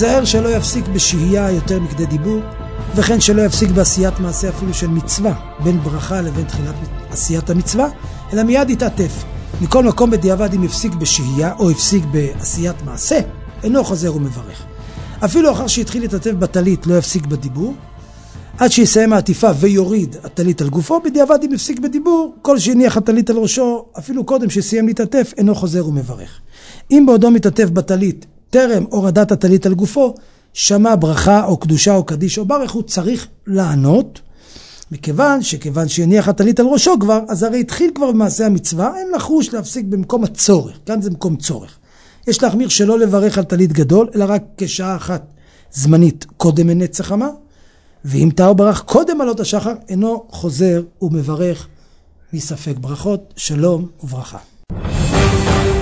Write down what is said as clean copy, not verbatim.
ייזהר שלא יפסיק בשהייה יותר מכדי דיבור, וכן שלא יפסיק בעשיית מעשה אפילו של מצווה, בין ברכה לבין תחילת עשיית המצווה, אלא מיד יתעטף. מכל מקום בדיעבד אם יפסיק בשהייה או יפסיק בעשיית מעשה, אינו חוזר ומברך. אפילו אחר שהתחיל להתעטף בטלית לא יפסיק בדיבור, עד שיסיים העטיפה ויוריד הטלית על גופו, בדיעבד אם יפסיק בדיבור, כל שהניח הטלית על ראשו, אפילו קודם שסיים להתעטף, אינו חוזר ומברך. אם בעודו מתעטף בטלית, טרם הורדת הטלית על גופו, שמע ברכה או קדושה או קדיש או ברך, הוא צריך לענות, מכיוון שהניח הטלית על ראשו כבר, אז הרי התחיל כבר במעשה המצווה, אין לחוש להפסיק במקום הצורך, כאן זה מקום צורך. יש להחמיר שלא לברך על טלית גדול, אלא רק כשעה אחת זמנית קודם מנצח חמה, ואם טעה ברך קודם עלות השחר, אינו חוזר ומברך מספק. ברכות, שלום וברכה.